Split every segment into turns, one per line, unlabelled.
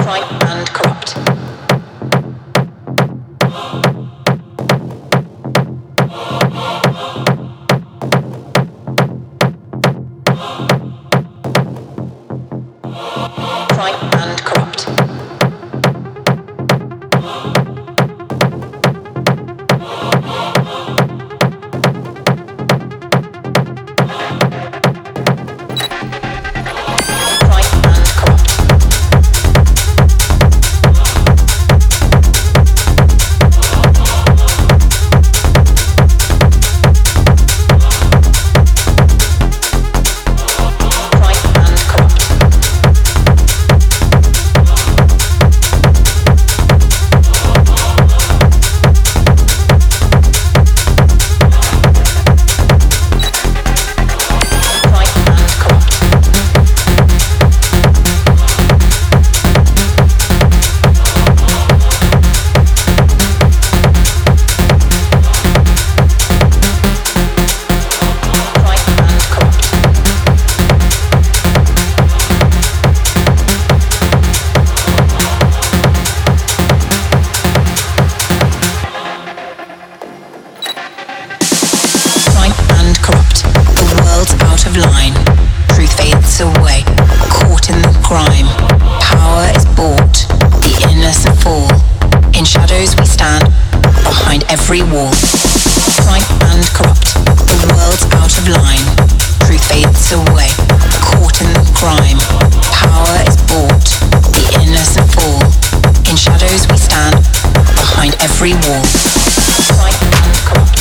every wall. Crime and corrupt, the world's out of line. Truth fades away, caught in the crime. Power is bought, the innocent fall. In shadows we stand, behind every wall. Crime and corrupt.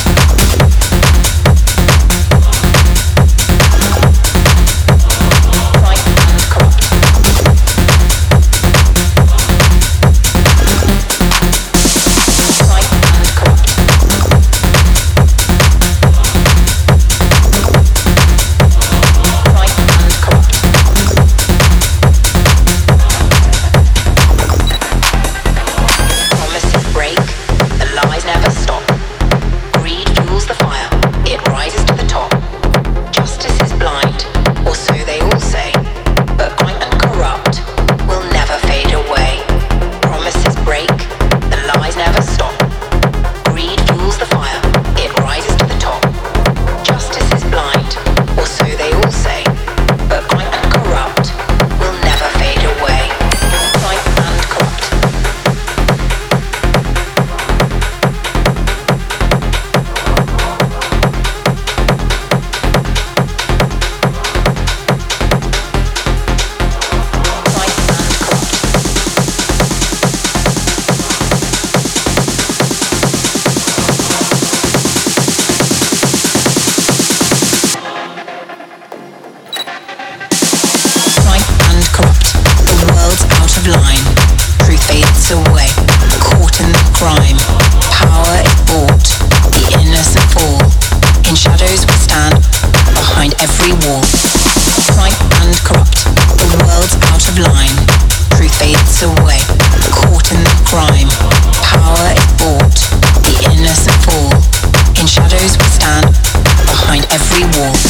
Line. Truth fades away, caught in the crime. Power is bought, the innocent fall. In shadows we stand, behind every wall. Crime and corrupt, the world's out of line. Truth fades away, caught in the crime. Power is bought, the innocent fall. In shadows we stand, behind every wall.